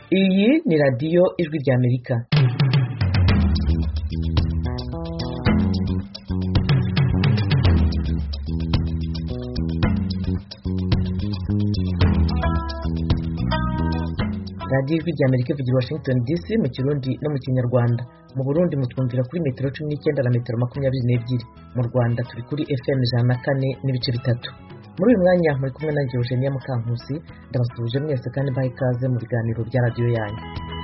Iyi ni radiyo ijwi ry'Amerika. radiyo ijwi ry'Amerika ivugira Washington DC mu Kirundi no mu Kinyarwanda. Mu Burundi mutwumvira kuri metero 19 na metero 22. Mu Rwanda turi kuri FM 104.3. Muri uyu mwanya muri kumwe na Eugenia Mukankusi, ndabasuje mwese kandi baha ikaze mu biganiro bya radiyo yanyu.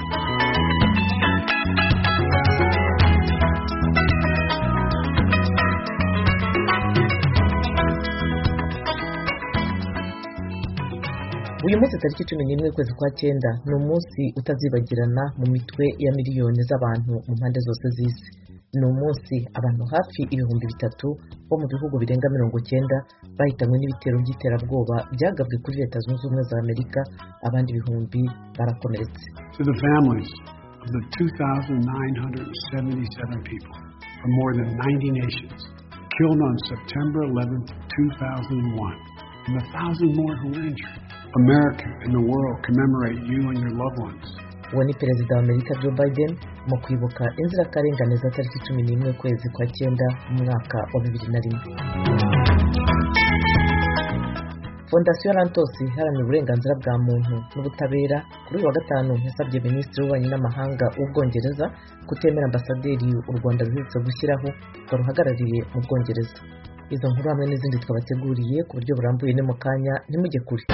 Uyu munsi tariki 11 kwezi kwa 9 ni umunsi utazibagirana mu mitwe ya miliyoni z'abantu mu mpande zose z'isi. Ni umunsi abantu hafi 300,000 bo mu bihugu birenga 90 bahitanywe n'ibitero by'iterabwoba byagabwe kuri Leta Zunze Ubumwe za Amerika, abandi ibihumbi barakomeretse. To the families of the 2,977 people from more than 90 nations killed on September 11th, 2001, and 1,000 more who were injured. America and the world commemorate you and your loved ones. Uwo ni Perezida wa Amerika Joe Biden mu kwibuka inzirakarengane za tariki 11 kwezi kwa 9 mu mwaka wa 2001. Fondasiyo Lantos iharanira uburenganzira bwa muntu n'ubutabera kuri uyu wa gatanu yasabye Minisitiri w'Ububanyi n'Amahanga w'Ubwongereza kutemera ambasaderi u Rwanda ruherutse gushyiraho ngo ruhagarariye mu Bwongereza. Izo nkuru hamwe n'izindi twabateguriye ku buryo burambuye ni mu kanya, ntimujye kure.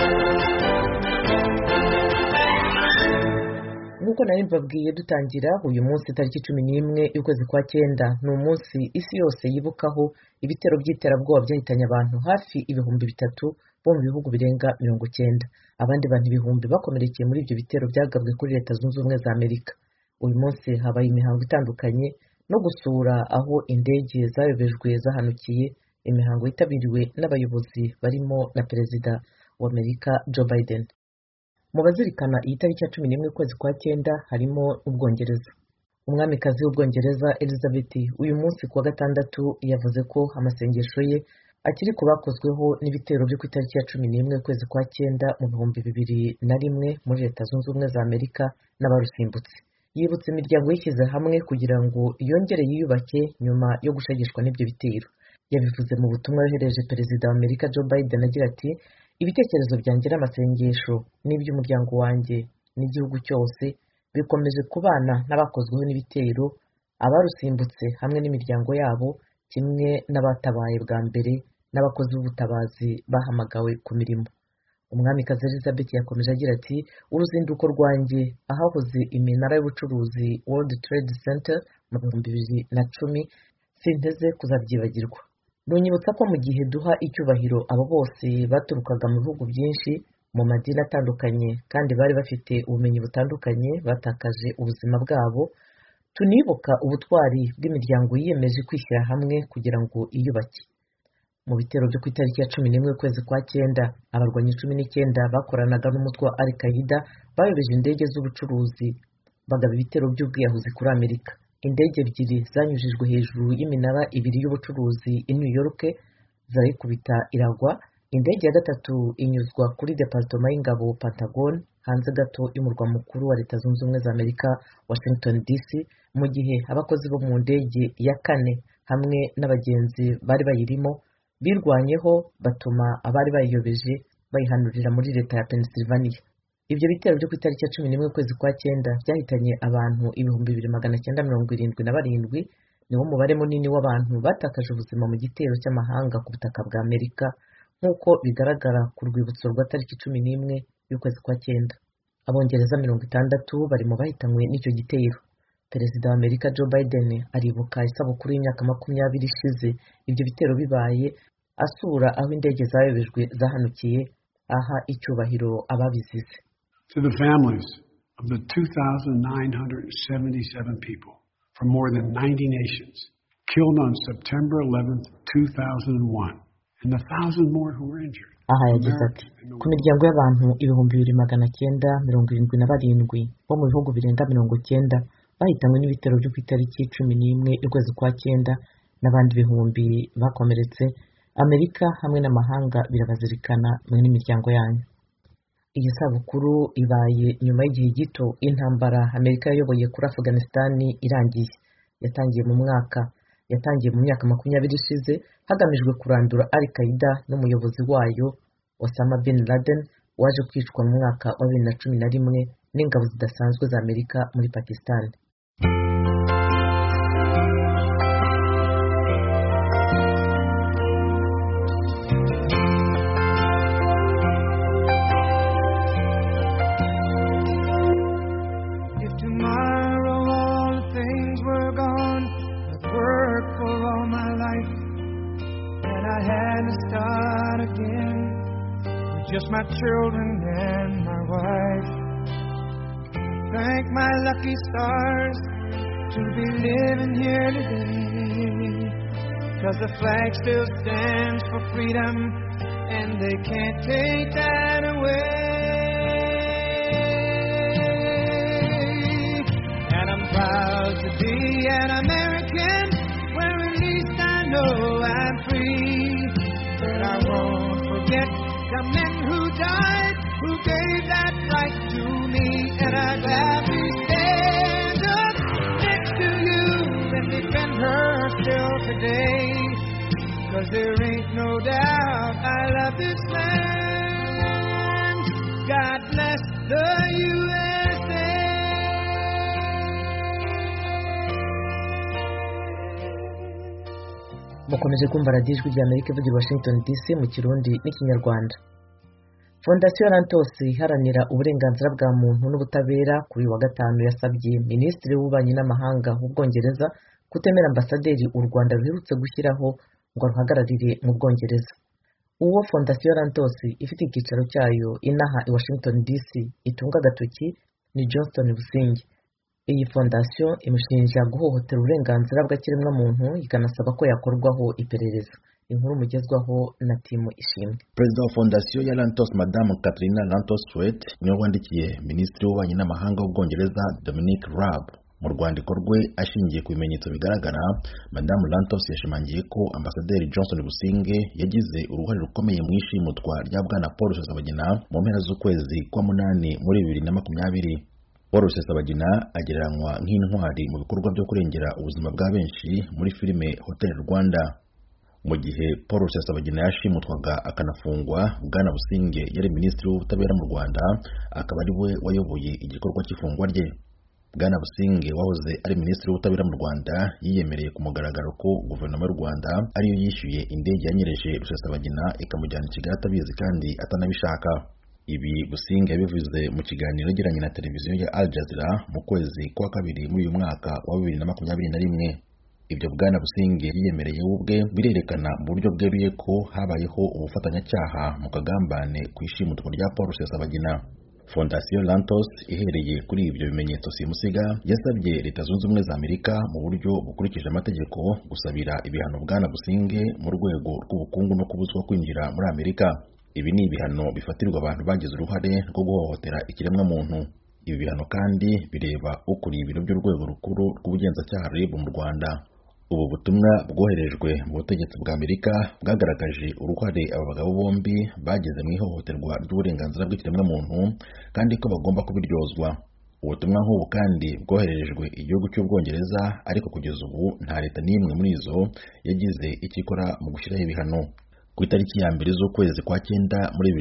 Nk'uko nari mbabwiye dutangira, uyu munsi tariki 11 y'ukwezi kwa 9 ni umunsi isi yose yibukaho ibitero by'iterabwoba byahitanye abantu hafi 300,000 bo mu bihugu birenga 90. Abandi bantu ibihumbi bakomerekeye muri ibyo bitero byagabwe kuri Leta Zunze Ubumwe za Amerika. Uyu munsi habaye imihango itandukanye no gusura aho indege zayobejwe zahanukiye, imihango yitabiriwe n'abayobozi barimo na Perezida wa Amerika Joe Biden. Mu bazirikana iyi tariki ya 11 kwezi kwa 9 harimo Ubwongereza. Umwamikazi w'Ubwongereza Elizabeth uyu munsi kuwa gatandatu yavuze ko amasengesho ye akiri kubakozweho n'ibitero byo ku itariki ya 11 kwezi kwa 9 mu 2001 muri Leta Zunze Ubumwe za Amerika n'abarusimbutse. Yibutse imiryango yishyize hamwe kugira ngo yongere yiyubake nyuma yo gushagishwa n'ibyo bitero. Yabivuze mu butumwa yohereje Perezida wa Amerika Joe Biden agira ati: "Ibitekerezo byanjye n'amasengesho n'iby'umuryango wanjye n'igihugu cyose bikomeje kubana n'abakozweho n'ibitero, abarusimbutse hamwe n'imiryango yabo, kimwe n'abatabaye bwa mbere n'abakozi b'ubutabazi bahamagawe ku mirimo." Umwamikazi Elizabeth yakomeje agira ati: "Uruzinduko rwanjye ahahoze iminara y'ubucuruzi World Trade Center mu 2010 sinteze kuzabyibagirwa. Runyibutsa ko mu gihe duha icyubahiro abo bose baturukaga mu bihugu byinshi mu madini atandukanye kandi bari bafite ubumenyi butandukanye batakaje ubuzima bwabo, tunibuka ubutwari bw'imiryango yiyemeje kwishyira hamwe kugira ngo iyubake." Mu bitero byo ku itariki ya 11 kwezi kwa 9 abarwanyi 19 bakoranaga n'umutwe wa Al-Qaeda bayobeje indege z'ubucuruzi bagaba ibitero by'ubwiyahuzi kuri Amerika. Indege ebyiri zanyujijwe hejuru y'iminara ibiri y'ubucuruzi i New York zarikubita iragwa. Indege ya gatatu inyuzwa kuri Departement y'Ingabo Pentagon hanze gato y'umurwa mukuru wa Leta Zunze Ubumwe za Amerika Washington DC, mu gihe abakozi bo mu ndege ya 4 hamwe n'abagenzi bari bayirimo birwanyeho batuma abari bayiyobeje bayihanurira muri leta ya Pennsylvania. Ibyo bitero byo ku itariki ya 11 kwezi kwa 9 byahitanye abantu 2,977, niwo mubare munini w'abantu batakaje ubuzima mu gitero cy'amahanga ku butaka bwa Amerika, nk'uko bigaragara ku rwibutso rwa tariki 11 y'ukwezi kwa 9. Abongereza 60 bari mu bahitanywe n'icyo gitero. Perezida wa Amerika Joe Biden aribuka isabukuru y'imyaka 20 ishize ibyo bitero bibaye, asura aho indege zayobejwe zahanukiye, aha icyubahiro ababizize. To the families of the 2,977 people from more than 90 nations killed on September 11th, 2001, and 1,000 more who were injured. Aha yagize ati: "Ku miryango y'abantu 2,977 bo mu bihugu birenga 90 bahitanywe n'ibitero byo ku itariki 11 y'ukwezi kwa 9 n'abandi ibihumbi bakomeretse, Amerika hamwe n'amahanga birabazirikana mwe n'imiryango yanyu." Iyi sabukuru ibaye nyuma y'igihe gito intambara Amerika yayoboye kuri Afghanistan irangiye. Yatangiye mu myaka 20 ishize hagamijwe kurandura Al-Qaeda n'umuyobozi wayo Osama bin Laden waje kwicwa mu mwaka wa 2011 n'ingabo zidasanzwe za Amerika muri Pakistan. Just my children and my wife. Thank my lucky stars to be living here today. 'Cause the flag still stands for freedom and they can't take that away. And I'm proud to be an American where at least I know I'm free. But I won't forget the men who died, who gave that right to me. And I'd gladly stand up next to you and defend her still today. 'Cause there ain't no doubt I love this land. God bless the USA. Mukomeje kumva radiyo ijwi ry'Amerika ivugira Washington DC mu Kirundi n'Ikinyarwanda. Fondasiyo Lantos iharanira uburenganzira bwa muntu n'ubutabera kuri wa gatanu yasabye Minisitiri w'Ububanyi n'Amahanga w'Ubwongereza kutemera ambasaderi u Rwanda ruherutse gushyiraho ngo ruhagararire mu Bwongereza. Uwo Fondasiyo Lantos ifite icyicaro cyayo inaha i Washington DC itunga agatoki ni Johnston Busingye. Iyi fondasiyo imushinja guhohotera uburenganzira bw'ikiremwamuntu ikanasaba ko yakorwaho iperereza. Inkuru mugezwaho na timu ishimwe. Perezida wa fondasiyo ya Lantos Madame Katrina Lantos Sweet niwe wandikiye Minisitiri w'Ububanyi n'Amahanga w'Ubwongereza Dominic Raab. Mu rwandiko rwe ashingiye ku bimenyetso bigaragara, Madame Lantos yashimangiye ko Ambasaderi Johnston Busingye yagize uruhare rukomeye mu ishimutwa rya Bwana Paul Rusesabagina mu mpera z'ukwezi kwa munani muri 2020. Paul Rusesabagina agereranywa nk'intwari mu bikorwa byo kurengera ubuzima bwa benshi muri filime Hotel Rwanda. Mu gihe Paul Rusesabagina yashimutwaga akanafungwa, Bwana Busingye yari Minisitiri w'Ubutabera mu Rwanda, akaba ari we wayoboye igikorwa cy'ifungwa rye. Bwana Busingye wahoze ari Minisitiri w'Ubutabera mu Rwanda yiyemereye ku mugaragaro ko guverinoma y'u Rwanda ariyo yishyuye indege yanyereje Rusesabagina ikamujyana i Kigali atabizi kandi atanabishaka. Ibi Busingye yabivuze mu kiganiro yagiranye na televiziyo ya Al Jazeera mu kwezi kwa kabiri muri uyu mwaka wa 2021. Ibyo Bwana Busingye yiyemereye ubwe birerekana mu buryo bweruye ko habayeho ubufatanyacyaha mu kagambane ku ishimutwa rya Paul Rusesabagina. Fondasiyo Lantos ihereye kuri ibyo bimenyetso simusiga yasabye Leta Zunze Ubumwe za Amerika mu buryo bukurikije amategeko gusabira ibihano Bwana Busingye mu rwego rw'ubukungu no kubuzwa kwinjira muri Amerika. Ibi ni ibihano bifatirwa abantu bagize uruhare rwo guhohotera ikiremwamuntu. Ibi bihano kandi bireba ukuriye ibiro by'urwego rukuru rw'ubugenzacyaha RIB mu Rwanda. Ubu butumwa bwoherejwe mu butegetsi bwa Amerika bwagaragaje uruhare aba bagabo bombi bageze mu ihohoterwa ry'uburenganzira bw'ikiremwamuntu kandi ko bagomba kubiryozwa. Ubutumwa nk'ubu kandi bwoherejwe igihugu cy'Ubwongereza, ariko kugeza ubu nta leta n'imwe muri izo yagize ikikora mu gushyiraho ibihano. Ku itariki ya mbere z'ukwezi kwa 9 muri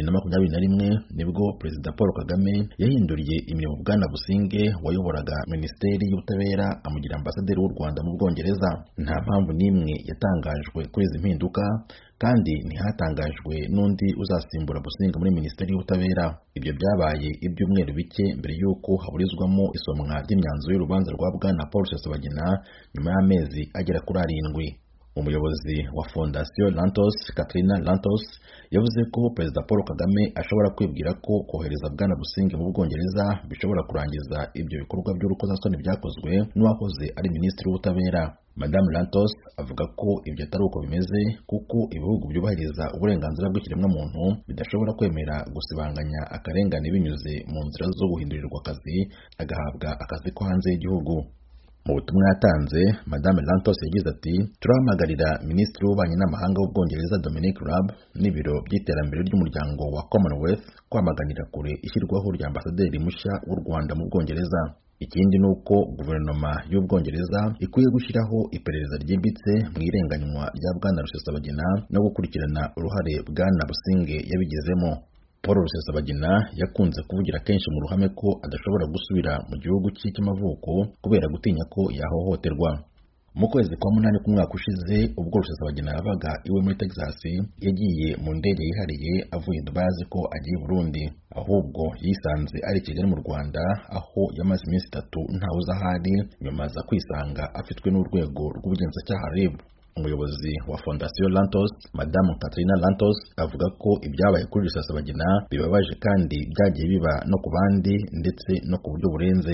2021 nibwo Perezida Paul Kagame yahinduriye imirimo Bwana Busingye wayoboraga Minisiteri y'Ubutabera amugira Ambasaderi w'u Rwanda mu Bwongereza. Nta mpamvu n'imwe yatangajwe kuri izi mpinduka kandi ntihatangajwe n'undi uzasimbura Busingye muri Minisiteri y'Ubutabera. Ibyo byabaye ibyumweru bike mbere y'uko haburizwamo isomwa ry'imyanzuro y'urubanza rwa Bwana Paul Rusesabagina nyuma y'amezi agera kuri 7. Umuyobozi wa Fondasiyo Lantos Katrina Lantos yavuze ko Perezida Paul Kagame ashobora kwibwira ko kohereza Bwana Busingye mu Bwongereza bishobora kurangiza ibyo bikorwa by'urukozasoni byakozwe n'uwahoze ari Minisitiri w'Ubutabera. Madame Lantos avuga ko ibyo atari uko bimeze kuko ibihugu byubahiriza uburenganzira bw'ikiremwamuntu bidashobora kwemera gusibanganya akarengane binyuze mu nzira zo guhindurirwa akazi agahabwa akazi ko hanze y'igihugu. Mu butumwa yatanze, Madame Lantos yagize ati turahamagarira Minisitiri w'Ububanyi n'Amahanga w'Ubwongereza Dominic Raab n'ibiro by'iterambere ry'umuryango wa Commonwealth kwamaganira kure ishyirwaho rya ambasaderi mushya w'u Rwanda mu Bwongereza. Ikindi nuko guverinoma y'Ubwongereza ikwiye gushyiraho iperereza ryimbitse mu irenganywa rya Bwana Rusesabagina no gukurikirana uruhare Bwana Businge yabigezemo. Paul Rusesabagina yakunze kuvugira kenshi mu ruhame ko adashobora gusubira mu gihugu cye cy'amavuko kubera gutinya ko yahohoterwa. Mu kwezi kwa munani k'umwaka ushize, ubwo Rusesabagina yavaga iwe muri Texas, yagiye mu ndege yihariye avuye Dubai azi ko agiye Burundi, ahubwo yisanze ari Kigali mu Rwanda, aho yamaze iminsi 3 ntawuzi ahari, nyuma aza kwisanga afitwe n'urwego rw'ubugenzacyaha RIB. Umuyobozi wa Fondation Lantos, Madame Katrina Lantos, avuga ko ibyabaye kuri Rusesabagina bibabaje kandi byagiye biba no ku bandi ndetse no ku buryo burenze.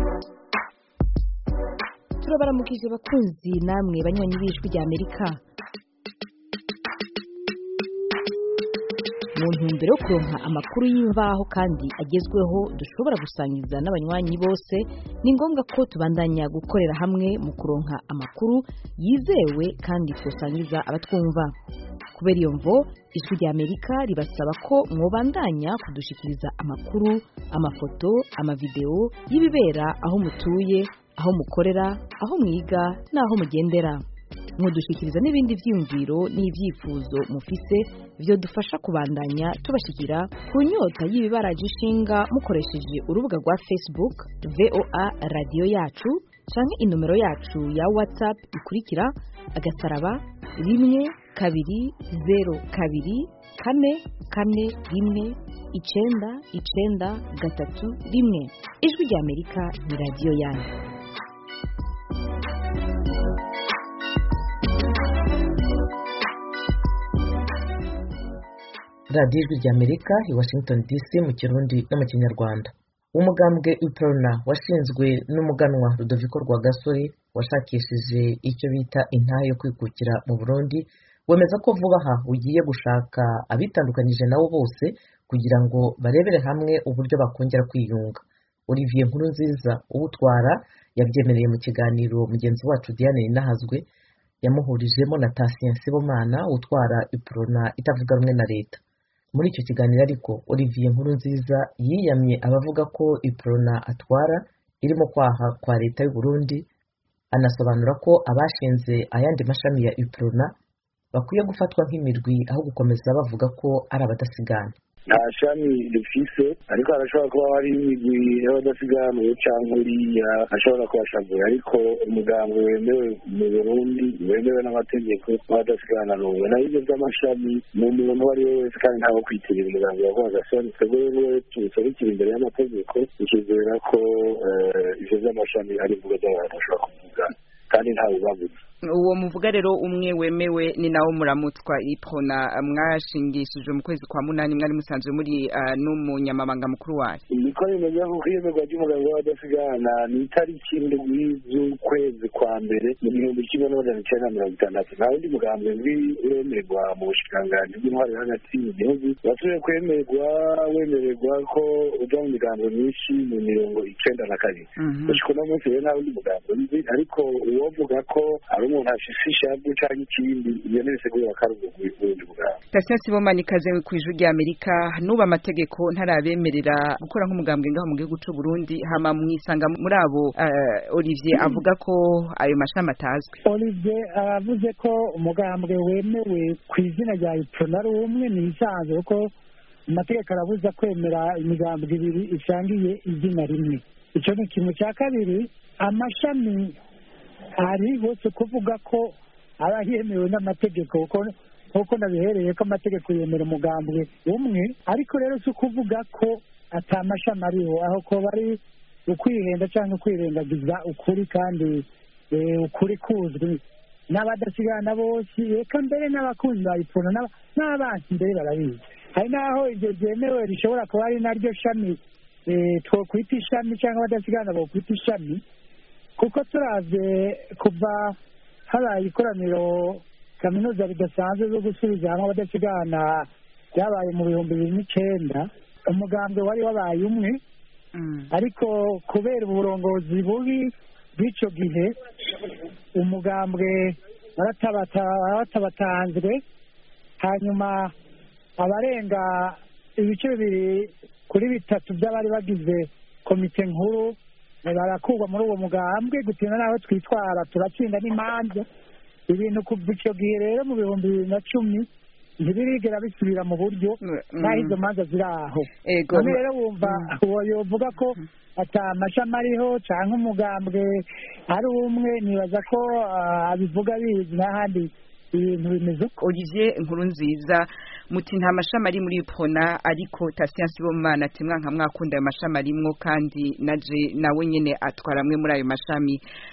Turabaramukije bakunzi namwe banywanyi b'Ijwi rya Amerika. Mu ntumbero yo kuronka amakuru y'imvaho kandi agezweho dushobora gusangiza n'abanywanyi bose, ni ngombwa ko tubandanya gukorera hamwe mu kuronka amakuru yizewe kandi tusangiza abatwumva. Kubera iyo mvo, Ijwi rya Amerika ribasaba ko mwobandanya kudushikiriza amakuru, amafoto, amavideo y'ibibera aho mutuye, aho mukorera, aho mwiga n'aho mugendera. Mudushikiriza n'ibindi vyiyumviro n'ivyifuzo mufise byo dufasha kubandanya tubashikira ku nyota y'ibibaraje ishinga mukoresheje urubuga rwa Facebook VOA Radio Yacu canke inomero yacu ya WhatsApp ikurikira *120 2 4 4 1. Ijwi rya Amerika ni radio yanyu. radiyo ijwi rya Amerika i Washington DC mu Kirundi no mu Kinyarwanda. Umugambwe UPRONA washinzwe n'umuganwa Rudoviko Rwagasore washakishije icyo bita intahe yo kwikukira mu Burundi, wemeza ko vuba aha ugiye gushaka abitandukanyije nabo bose kugira ngo barebere hamwe uburyo bakongera kwiyunga. Olivier Nkurunziza uwutwara yabyemereye mu kiganiro mugenzi wacu Diane Ninahazwe yamuhurijemo na Tatien Sibomana utwara UPRONA itavuga rumwe na leta. Muri icyo kiganiro ariko Olivier Nkurunziza yiyamye abavuga ko UPRONA atwara irimo kwaha kwa leta y'u Burundi, anasobanura ko abashinze ayandi mashami ya UPRONA bakwiye gufatwa nk'imirwi aho gukomeza bavuga ko ari abadasigana. nta shami dufise, ariko harashobora kuba hari imigwi y'abadasigana cyangwa uriya ashobora kubashagura, ariko umugambi wemewe mu Burundi wemewe n'amategeko w'abadasigana n'ubu naho ibyo by'amashami mu muntu uwo ari we wese kandi ntawe kwitirira umugambi wa Rwagasore. twebwe rero tubisobekera imbere y'amategeko, tukizera ko ivyo by'amashami ari imvugo z'abantu bashobora kuvugana kandi ntawe ubabuza. Uwo muvuga rero umwe wemewe ni nawo muramutwa UPRONA mwashingishije mu kwezi kwa munani, mwari musanzwe muri n'umunyamabanga mukuru wayo. Niko bimeze kuko iyemerwa ry'umugambi w'abadasigana ni itariki indwi z'ukwezi kwa mbere mu 1960. nta wundi mugambi wemerwa mu bushikiranganji bw'intwaro hagati mu gihugu wasubiye wemererwa ko uja mu migambo myinshi mu 1992. gushika uno munsi rero nta wundi mugambi nzi, ariko uwovuga ko ari umuntu afise ishavu canke ikindi iyo nibisigura ko ari ubundi mugambi. Tatien Sibomana ikaze ku Ijwi rya Amerika. Nuba amategeko ntarabemerera gukora nk'umugambwe ngaho mu gihugu cy'u Burundi, hama mwisanga muri abo Olivier avuga ko ayo mashami atazwi. Olivier avuze ko umugambwe wemewe ku izina rya UPRONA ari umwe, ni isanzwe ko amategeko arabuza kwemera imigambwe ibiri isangiye izina rimwe. Icyo ni kimwe. Cya kabiri, amashami hari hose kuvuga ko aba yemewe n'amategeko kuko nabihereye ko amategeko yemera umugambwe umwe, ariko rero si ukuvuga ko atamashami ariho, aho ko bari ukwihenda cyangwa kwirengagiza ukuri, kandi ukuri kuzwi n'abadasigana bose, reka mbere n'abakunzi ba UPRONA n'abansi mbere barabizi. hari naho ibyo byemewe rishobora kuba ari naryo shami twokwita ishami cyangwa abadasigana bokwita ishami, kuko turavye kuva habaye ikoraniro kaminuza ridasanzwe zo gusubiza hamwe abadasigana byabaye mu 2009, umugambwe wari wabaye umwe, ariko kubera uburongozi bubi bw'icyo gihe umugambwe waratabatanzwe, hanyuma abarenga ibice 2/3 by'abari bagize komite nkuru barakurwa muri uwo mugambwe, gutinda naho twitwara turatsinda n'imanza. Ibintu kuva icyo gihe rero mu 2010 ntibirigera bisubira mu buryo naho izo manza ziri aho. None rero wumva uwo yovuga ko atamashami ariho cyangwa umugambwe ari umwe, nibaza ko abivuga bizi n'ahandi ibintu bimeze uko. Olivier Nkurunziza muti nta mashami ari muri Prona, ariko Tatien Sibomana ati mwanka mwakunda ayo mashami arimwo kandi naje nawe nyene atwara amwe muri ayo mashami.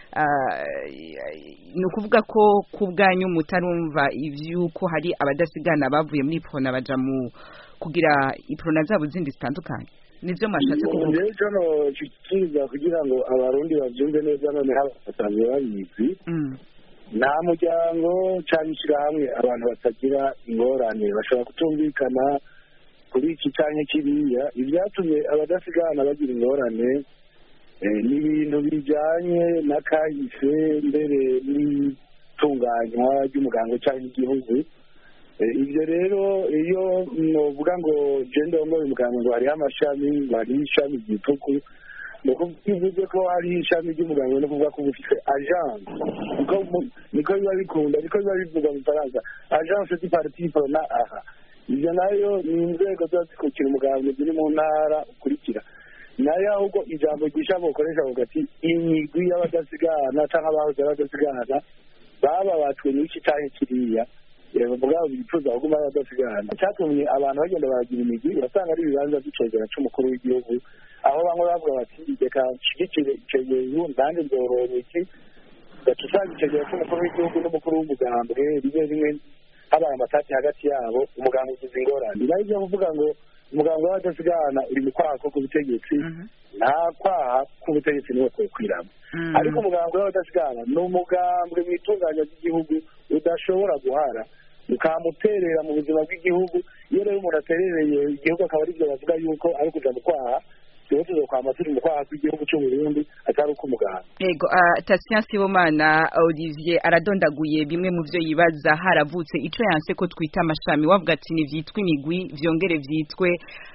Ni ukuvuga ko ku bwanyu mutarumva ivyuko hari abadasigana bavuye muri Prona baja mu kugira iprona zabo zindi zitandukanye, nivyo mwashatse kuvuga? Rero no kikiza kugira ngo abarundi bavyumve neza, none habatanzwe babizi. Nta muryango cyangwa ishyirahamwe abantu batagira ingorane bashobora kutumvikana kuri iki cyangwa kiriya. Ibyatumye abadasigana bagira ingorane ni ibintu bijyanye na kahise mbere n'itunganywa ry'umuganga cyangwa igihugu. Ibyo rero iyo novuga ngo genda wambaye umuganga ngo hariho amashami, ngo hariho ishami ry'ituku, bivuze ko ari ishami ry'umuganga no kuvuga ko bufite agence, niko biba bikunda, niko biba bivuga mu Faransa, agence du parti Prona. Aha ibyo nayo ni inzego ziba zikurikira umuganga ziri mu ntara ukurikira nayo, ahubwo ijambo gisha bukoresha vuga ati imigwi y'abadasigana cyangwa abahoze abadasigana bababatswe n'iki cyangwa kiriya, bavuga bifuza kuguma abadasigana. Cyatumye abantu bagenda baragira imigwi, basanga ari ibibanza by'icegera c'umukuru w'igihugu, aho bamwe bavuga bati reka nshigikire icegera nanjye nzorora iki, gaca usanga icegera c'umukuru w'igihugu n'umukuru w'umugambwe rimwe rimwe habaye amatati hagati yabo, umuganga ugize ingorane. Nayo ivyo kuvuga ngo umuganga w'abadasigana uri mu kwaha ko k'ubutegetsi, nta kwaha k'ubutegetsi niwe kwokwiramo. Ariko umuganga w'abadasigana ni umugambwe mu itunganya ry'igihugu udashobora guhara, ukamuterera mu buzima bw'igihugu. Iyo rero umuntu aterereye igihugu akaba aribyo bavuga yuko ari kuja mu kwaha, twebwe tuzokwama turi mu kwaha kw'igihugu c'u Burundi atari uko umuganga. Yego, Tatien Sibomana Olivier aradondaguye bimwe mu vyo yibaza haravutse ico yanse ko twita amashami, wavuga ati ni vyitwa imigwi vyongere vyitwe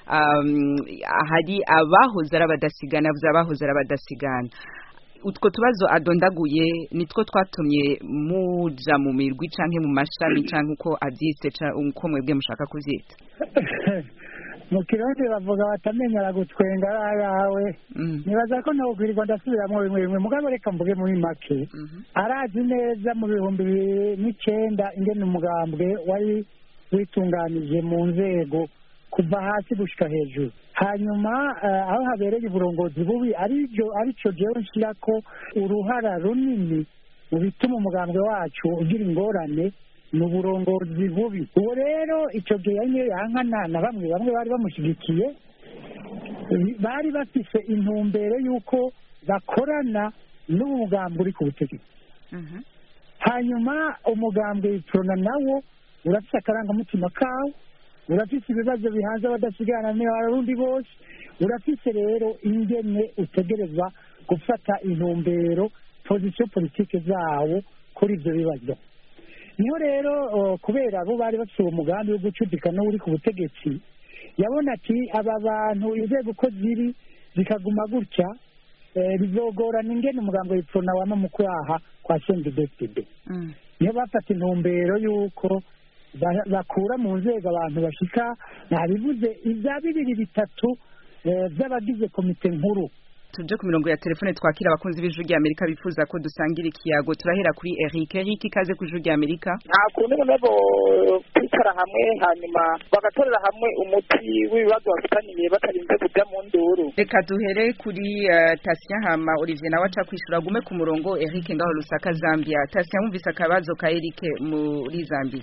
hari abahoze arabadasigana, abahoze arabadasigana. Utwo tubazo adondaguye nitwo twatumye muja mu mirwi canke mu mashami canke uko avyise uko mwebwe mushaka kuvyita? Mu Kirundi bavuga batamenyera gutwenga yawe. Nibaza ko nokwirirwa ndasubiramo bimwe mugabo reka mvuge muri make. Arazi neza mu 2009 ingene umugambwe wari witunganije mu nzego kuva hasi gushika hejuru, hanyuma aho habereye uburongozi bubi arico jewe nshira ko uruhara runini mu bituma umugambwe wacu ugira ingorane mu burongozi bubi. Uwo rero icyo gihe yankana na bamwe bari bamushyigikiye, bari bafise intumbero y'uko bakorana n'umugambwe uri ku butegetsi. Hanyuma umugambwe Prona nawo urafise akarangamutima kawo, urafise ibibazo bihanze abadasigana n'abarundi bose, urafise rero ingene utegereza gufata intumbero position politike zawo kuri ibyo bibazo. Niho rero kubera abo bari bafite umugambi wo gucudika n'uri ku butegetsi, yabona ati aba bantu inzego uko ziri zikaguma gutya bizogorana ingene umugambi wa Prona wama mu kwaha kwa CNDD-FDD. Niyo bafata intumbero y'uko bakura mu nzego abantu bashika nabivuze ibya 2-3 by'abagize komite nkuru. Tuje ku mirongo ya telefone twakira abakunzi b'Ijwi ry'Amerika bifuza ko dusangira ikiyago. Turahera kuri Eric. Eric, ikaze ku Ijwi ry'Amerika. Nta kuntu nabo kwicara hamwe hanyuma bagatorera hamwe umuti w'ibibazo bafitaniye batarinze kujya mu nduru. Reka duhere kuri Tatien hama Olivier nawe aca kwishura, gume ku murongo. Eric ngaho Lusaka, Zambia. Tatien, wumvise akabazo ka Eric muri Zambia?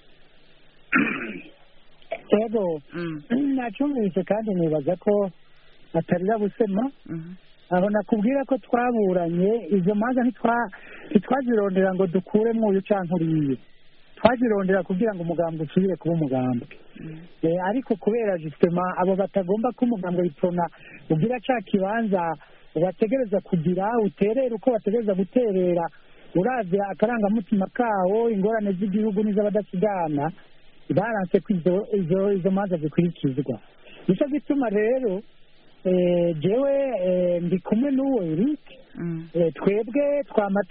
Ego nacyumvise kandi nibaza ko atarira busema. Aho nakubwira ko twaburanye izo manza ntitwazirondera ngo dukuremo uyu canke uriye, twazirondera kugira ngo umugambwe usubire kuba umugambwe. Ariko kubera justement abo batagomba ko umugambwe Prona ugira ca kibanza bategereza kugira uterera uko bategereza guterera uravya akarangamutima kawo ingorane z'igihugu n'iz'abadasigana baranse ko izo manza zikurikizwa. Nico gituma rero jewe ndi kumwe n'uwo Eric twebwe twama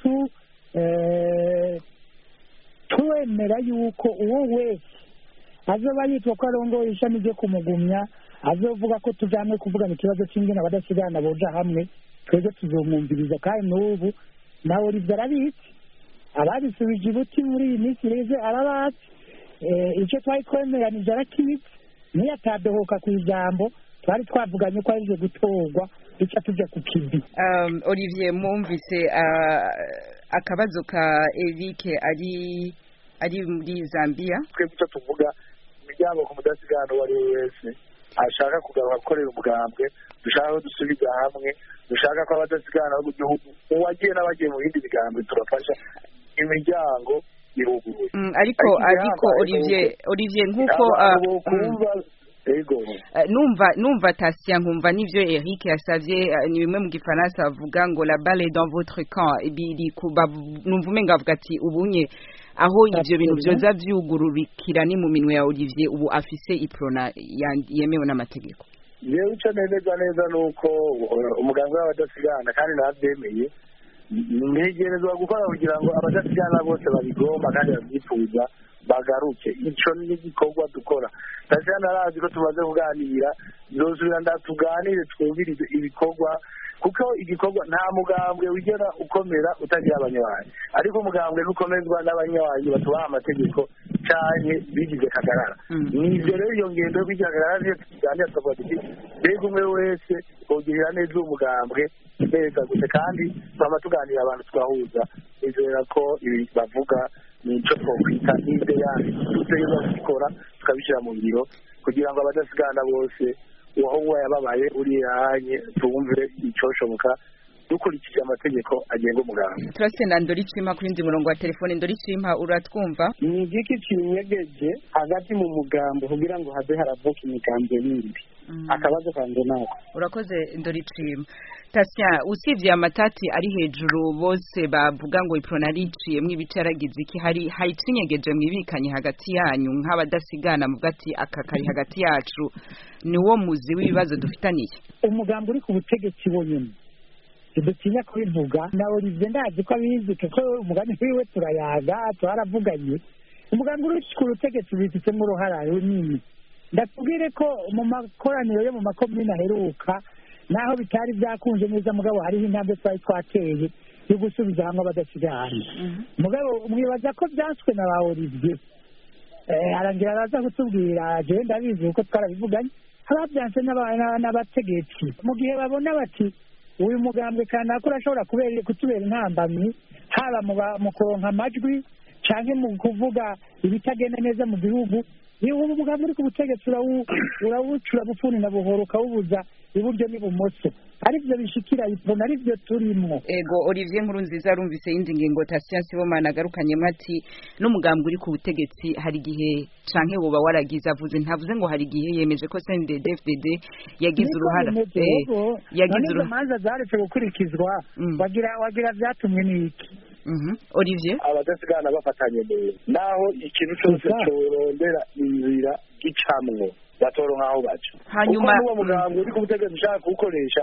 twemera yuko uwo wese azoba yitwa ko arongoye ishami ryo kumugumya azovuga ko tujamwe kuvugana ikibazo cy'ingene abadasigana boja hamwe twebwe tuzomwumviriza kandi n'ubu nawe Olivier arabizi ababisubije ibuti muri iyi minsi reze arabazi icyo twari twemeranije arakizi niyo atadohoka ku ijambo twari twavuganye ko arije gutorwa duca tujya ku kivi. Olivier mwumvise akabazo ka Eric ari muri Zambia. Twebwe icyo tuvuga imiryango ku mudasigana uwo ari we wese ashaka kugaruka gukorera umugambwe dushaka ko dusubiza hamwe dushaka ko abadasigana bo mu gihugu uwagiye n'abagiye mu bindi bigambwe tubafasha imiryango iruguruye. Ariko Olivier nk'uko numva Tasia nkumva n'ivyo Eric yasavye ni bimwe mu gifaransa bavuga ngo la balle est dans votre camp ibiri numva umenga avuga ati ubunye aho ivyo bintu vyoza vyugururikira ni mu minwe ya Olivier ubu afise iprona yemewe n'amategeko. Yewe icyo neza nuko umuganga w'abadasigana kandi navyemeye ntegerezwa gukora kugira ngo abadasigana bose babigomba kandi babyifuza bagaruke. Ico ni igikorwa dukora. Tasia narazi ko tumaze kuganira nzosubira ndatuganire twumvirize ibikorwa kuko igikorwa nta mugambwe wigera ukomera utagira abanywanyi ariko umugambwe nukomezwa n'abanywanyi batubaha amategeko cyane bigize kagarara. Nivyo rero iyo ngendo yo kwigira kagarara niyo tuganira tukavuga tuti mbega umwe wese kugirira neza umugambwe neza gusa kandi twama tuganira abantu twahuza nizera ko ibi bavuga nico twokwita n'ibyo yandi tutegereza gukora tukabishyira mu ngiro kugira ngo abadasigana bose uwo yababaye uri yanye tumve icoshoboka dukurikije amategeko agenga umugambwe. Turasenda Ndoricima kuri ndi murongo wa telefone. Ndoricima uratwumva? Ni igiki kinyegeje hagati mu mugambo kugira ngo habe haravuka imigambo yindi akabazo kanje nako. Urakoze Ndoricima. Tasia usivye amatati ari hejuru bose bavuga ngo iprona riciyemwe ibicaragize iki hari cinyegeje mwibikanye hagati yanyu nk'abadasigana mu gati akakari hagati yacu ni wo muzi w'ibibazo dufitaniye. Umugambo uri ku butegetsi wonyene dutinya kubivuga na Olivier ndazi ko abizi kuko umugani wiwe turayaga twaravuganye. Umugambo uri ku butegetsi bifitemo uruhara runini. Ndakubwire ko mu makoraniro yo mu makomine aheruka naho bitari byakunze neza mugabo hariho intambwe twari twateye yo gusubiza hamwe abadasigana. Mugabo mwibaza ko byanswe na ba Olivier arangira araza kutubwira je ndabizi uko twarabivuganye ababyanse n'abategetsi mu gihe babona bati uyu mugambwe kana ko urashobora kutubera intambamyi haba mu kuronka amajwi canke mu kuvuga ibitagenda neza mu gihugu. Niba umugambi uri ku butegetsi urawucura bufuni na buhoro ukawubuza iburyo n'ibumoso arivyo bishikira iprona arivyo turimwo. Ego Olivier Nkurunziza arumvise yindi ngingo Tasia Sibomana agarukanyemo ati n'umugambi uri ku butegetsi hari gihe canke woba waragize avuze ntavuze ngo hari gihe yemeje ko CNDD-FDD yagize uruhara yagize uruhara zaretse gukurikizwa wagira vyatumwe n'iki. Olivier abadasigana bafatanye neza naho ikintu cyose corondera inzira gicamwo batoronka aho baca hanyuma uwo mugambo uri ku butegetsi ushaka kuwukoresha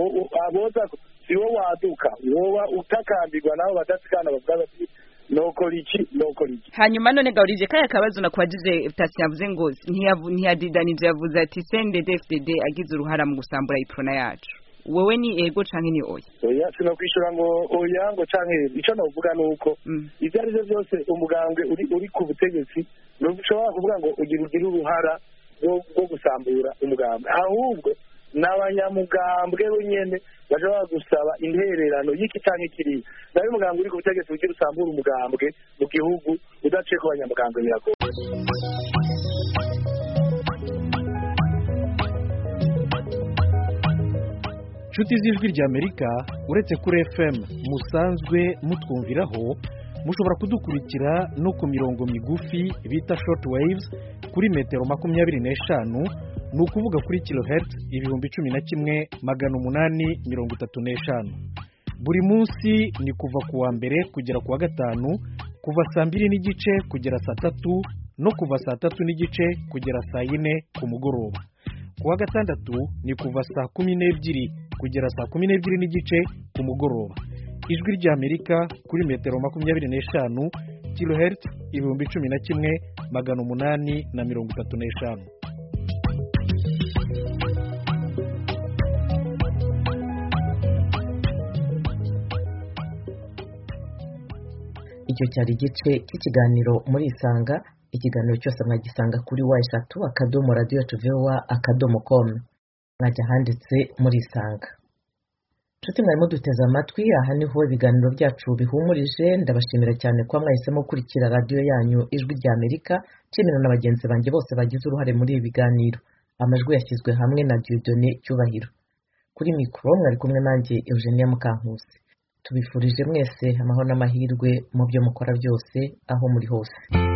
aboza si wo waduka woba utakambirwa nabo badasigana bavuga bati nokora iki. Hanyuma none Olivier kaya kabazo nakwagize Tasia yavuze ngo ntiyadidanije yavuze ati CNDD-FDD agize uruhara mu gusambura iprona yacu. Wewe ni ego canke ni oya sino kwishura ngo oya ngo canke ico navuga nuko ivyo ari byo byose umugambwe uri ku butegetsi nushobora kuvuga ngo ugira uruhara rwo gusambura umugambwe ahubwo n'abanyamugambwe nyene bashobora gusaba intererano y'iki canke kiri nawe umugambwe uri ku butegetsi ugira usambura umugambwe mu gihugu udaciye ku banyamugambwe biragoye. Nshuti z'ijwi ry'Amerika uretse kuri FM musanzwe mutwumviraho mushobora kudukurikira no ku mirongo migufi bita short waves kuri metero 25 ni ukuvuga kuri kilohertz 11,835. buri munsi ni kuva ku wa mbere kugera ku wa gatanu, kuva saa 2:30 kugera saa 3 no kuva saa 3:30 kugera saa 4 ku mugoroba. ku wa gatandatu ni kuva saa 12 kugera saa 12:30 ku mugoroba. ijwi ry'Amerika kuri metero 25 kilohertz 11,835. icyo cyari igice cy'ikiganiro muri Isanga. Ikiganiro cyose mwagisanga kuri wa3.radio.voa.com, mwajya handitse muri Isanga. Nshuti mwarimo duteze amatwi, aha niho ibiganiro byacu bihumurije. Ndabashimira cyane kuba mwahisemo gukurikira radiyo yanyu ijwi ry'Amerika. Nshimira na bagenzi banjye bose bagize uruhare muri ibi biganiro. Amajwi yashyizwe hamwe na Dieudonné Cyubahiro. Kuri mikoro mwari kumwe nanjye Eugenia Mukankusi. Tubifurije mwese amahoro n'amahirwe mu byo mukora byose aho muri hose.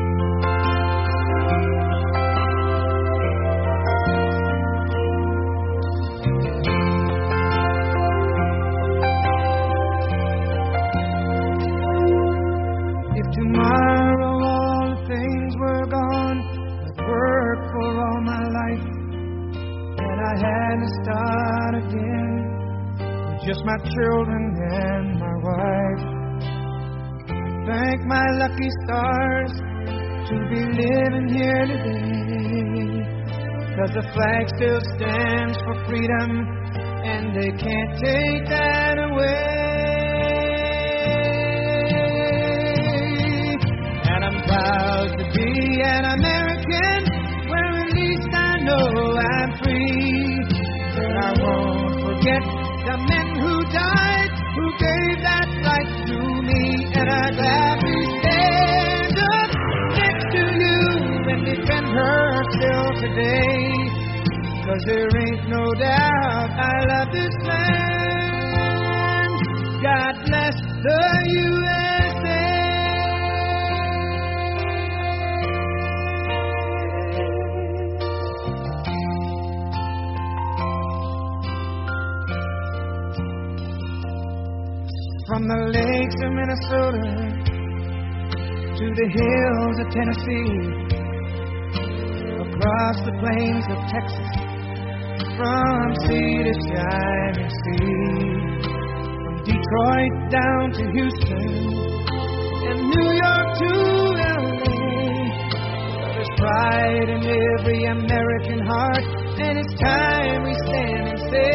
If tomorrow all things were gone, I'd work for all my life, and I had to start again. Just my children and my wife. I thank my lucky stars to be living here today, 'cause the flag still stands for freedom, and they can't take that away. And I'm proud to be an American, where at least I know I'm free. But I won't forget the men who died, who gave that right to me, and I gladly stand up next to you and defend her still today, 'cause there ain't no doubt I love this land. God bless the USA. From the lakes of Minnesota to the hills of Tennessee, across the plains of Texas, from sea to shining sea, from Detroit down to Houston and New York to LA. There's pride in every American heart, and it's time we stand and say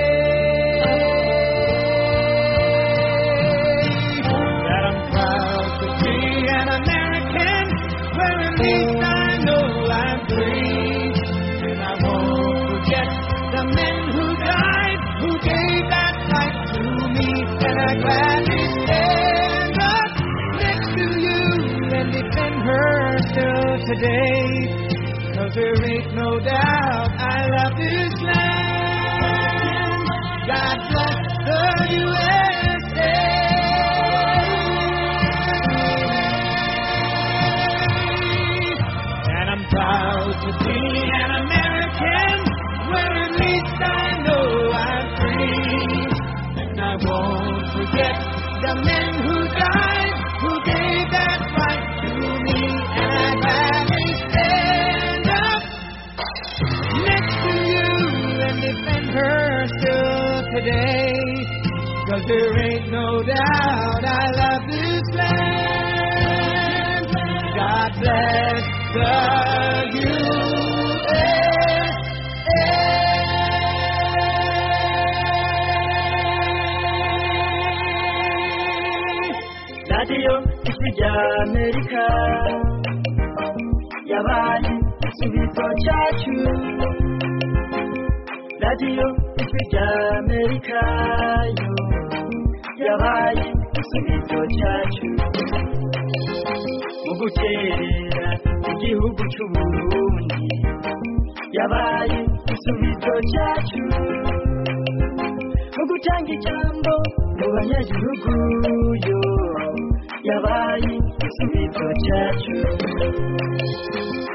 today, 'cause there ain't no doubt I love this land. God bless the USA. And I'm proud to be an American, where at least I know I'm free. And I won't forget the men who died, who gave that right to me. And I gladly stand up next to you and defend her still today, 'cause there ain't no doubt I love this land. God bless the USA. Radio y'Amerika yabaye igisubizo cyacu. Radio y'Amerika yo yabaye igisubizo cyacu, mu guterera igihugu cy'u Burundi yabaye igisubizo cyacu, mu gutanga ijambo mu banyagihugu yo yabaye igisubizo cyacu.